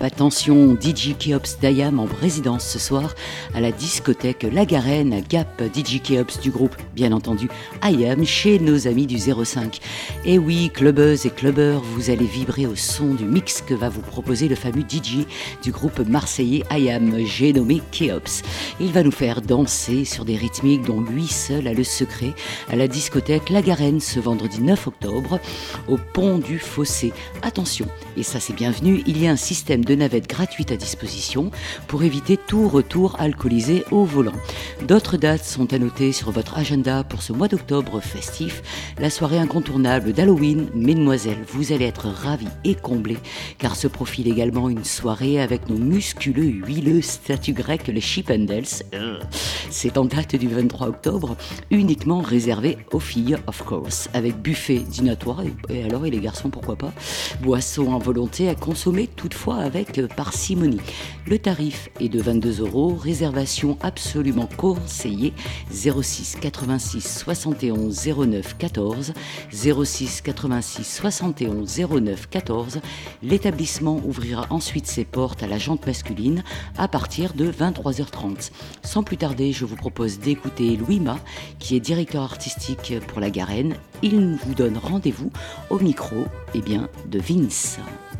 attention, DJ Keops d'IAM en résidence ce soir à la discothèque La Garenne à Gap. DJ Keops du groupe, bien entendu, IAM chez nos amis du 05. Et oui, clubbeuses et clubbeurs, vous allez vibrer au son du mix que va vous proposer le fameux DJ du groupe marseillais IAM, j'ai nommé Keops. Il va nous faire danser sur des rythmiques dont lui seul a le secret à la discothèque La Garenne ce vendredi 9 octobre au pont du Fossé. Attention, et ça c'est bienvenu, il y a un système de navette gratuite à disposition pour éviter tout retour alcoolisé au volant. D'autres dates sont à noter sur votre agenda pour ce mois d'octobre festif, la soirée incontournable d'Halloween. Mesdemoiselles, vous allez être ravis et comblés car se profile également une soirée avec nos musculeux huileux statues grecques, les Chippendales. C'est en date du 23 octobre, uniquement réservé aux filles, of course, avec buffet dînatoire et alors, et les garçons, pourquoi pas, boissons en volonté à consommer toutefois avec parcimonie. Le tarif est de 22 €, réservation absolument conseillée 06 86 71 09 14 06 86 71 09 14. L'établissement ouvrira ensuite ses portes à la jante masculine à partir de 23h30. Sans plus tarder, je vous propose d'écouter Louis Ma, qui est directeur artistique pour La Garenne. Il vous donne rendez-vous au micro de Vince.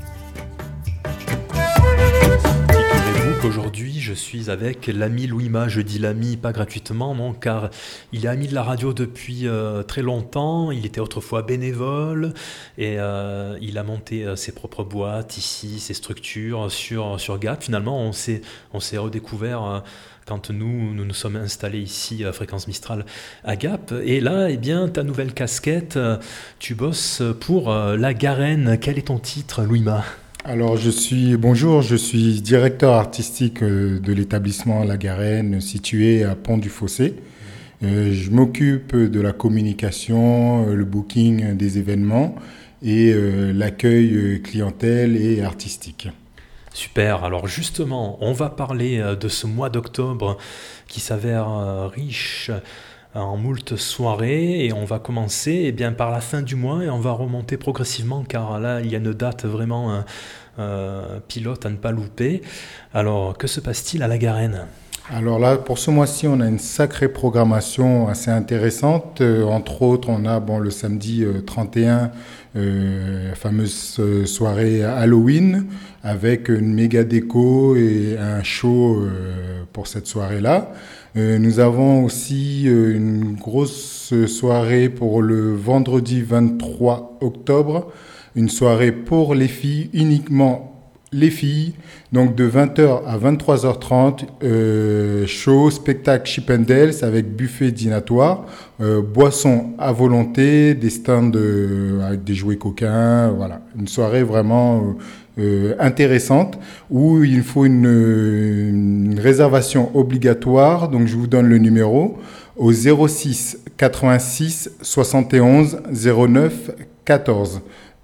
Figurez-vous qu'aujourd'hui je suis avec l'ami Louis Ma. Je dis l'ami pas gratuitement, non, car il est ami de la radio depuis très longtemps. Il était autrefois bénévole et il a monté ses propres boîtes ici, ses structures sur Gap. Finalement, on s'est redécouvert quand nous sommes installés ici à Fréquence Mistral à Gap. Et là, eh bien, ta nouvelle casquette, tu bosses pour La Garenne. Quel est ton titre, Louis Ma ? Alors, je suis directeur artistique de l'établissement La Garenne situé à Pont du Fossé. Je m'occupe de la communication, le booking des événements et l'accueil clientèle et artistique. Super, alors justement, on va parler de ce mois d'octobre qui s'avère riche en moult soirées et on va commencer par la fin du mois et on va remonter progressivement car là il y a une date vraiment pilote à ne pas louper. Alors que se passe-t-il à La Garenne ? Alors là, pour ce mois-ci, on a une sacrée programmation assez intéressante. Entre autres, on a le samedi 31, la fameuse soirée Halloween, avec une méga déco et un show pour cette soirée-là. Nous avons aussi une grosse soirée pour le vendredi 23 octobre, une soirée pour les filles, uniquement les filles, donc de 20h à 23h30, show, spectacle Chippendales avec buffet dînatoire, boissons à volonté, des stands avec des jouets coquins, voilà, une soirée vraiment intéressante où il faut une réservation obligatoire, donc je vous donne le numéro au 06 86 71 09 14.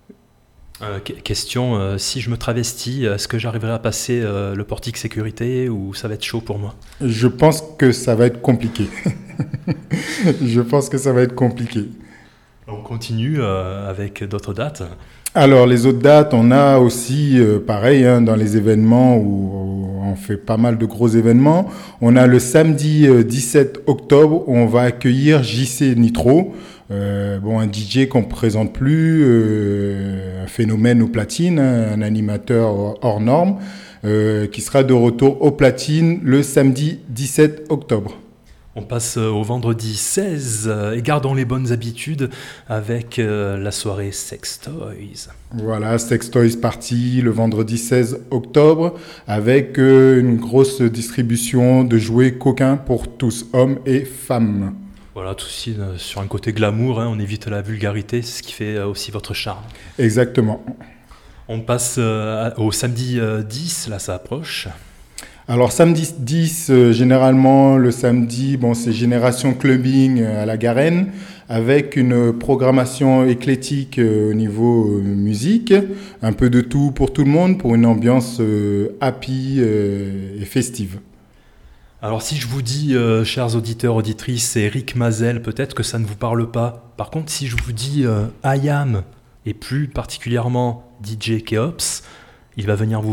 Question, si je me travestis, est-ce que j'arriverai à passer le portique sécurité ou ça va être chaud pour moi ? Je pense que ça va être compliqué. On continue avec d'autres dates. Alors les autres dates, on a aussi pareil dans les événements où on fait pas mal de gros événements. On a le samedi 17 octobre où on va accueillir JC Nitro. Un DJ qu'on ne présente plus, un phénomène aux platines, un animateur hors norme, qui sera de retour aux platines le samedi 17 octobre. On passe au vendredi 16 et gardons les bonnes habitudes avec la soirée Sex Toys. Voilà, Sex Toys Party le vendredi 16 octobre avec une grosse distribution de jouets coquins pour tous, hommes et femmes. Voilà, tout aussi sur un côté glamour, on évite la vulgarité, c'est ce qui fait aussi votre charme. Exactement. On passe au samedi 10, là ça approche. Alors samedi 10, généralement le samedi, c'est Génération Clubbing à La Garenne avec une programmation éclectique au niveau musique, un peu de tout pour tout le monde pour une ambiance happy et festive. Alors si je vous dis, chers auditeurs, auditrices, Eric Mazel, peut-être que ça ne vous parle pas. Par contre, si je vous dis IAM, et plus particulièrement DJ Keops, il va venir vous voir ?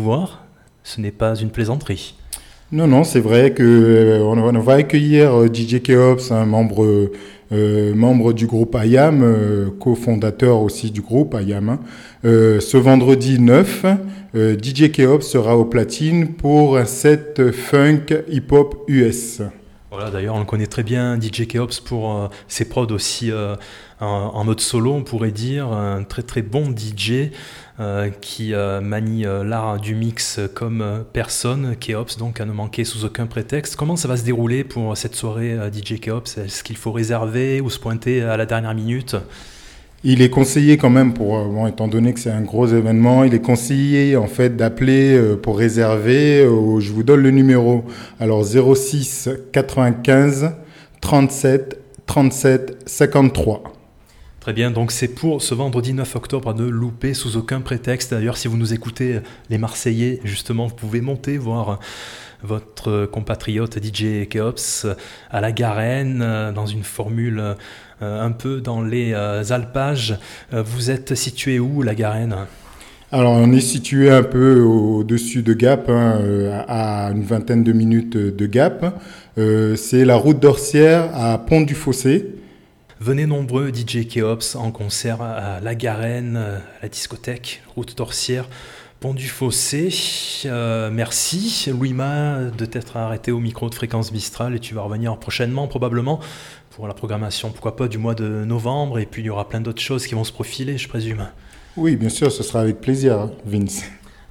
ce n'est pas une plaisanterie. Non, c'est vrai que on va accueillir DJ Keops, un membre du groupe IAM, cofondateur aussi du groupe IAM. Ce vendredi 9, DJ Keops sera au platine pour un set funk hip-hop US. Voilà, d'ailleurs, on le connaît très bien, DJ Keops, pour ses prods aussi en mode solo, on pourrait dire. Un très très bon DJ qui manie l'art du mix comme personne. Keops, donc, à ne manquer sous aucun prétexte. Comment ça va se dérouler pour cette soirée DJ Keops? Est-ce qu'il faut réserver ou se pointer à la dernière minute? Il est conseillé quand même, étant donné que c'est un gros événement, il est conseillé en fait d'appeler pour réserver. Je vous donne le numéro. Alors 06 95 37 37 53. Très bien, donc c'est pour ce vendredi 9 octobre à ne louper sous aucun prétexte. D'ailleurs, si vous nous écoutez, les Marseillais, justement, vous pouvez monter voir votre compatriote DJ Keops à la Garenne, dans une formule un peu dans les alpages. Vous êtes situé où, la Garenne ? Alors, on est situé un peu au-dessus de Gap, à une vingtaine de minutes de Gap. C'est la route d'Orsières à Pont-du-Fossé. Venez nombreux, DJ Keops, en concert à la Garenne, à la discothèque, route d'Orsières, Pont-du-Fossé. Merci, Louis-Ma, de t'être arrêté au micro de Fréquence Mistral, et tu vas revenir prochainement, probablement, pour la programmation, pourquoi pas, du mois de novembre, et puis il y aura plein d'autres choses qui vont se profiler, je présume. Oui, bien sûr, ce sera avec plaisir, Vince.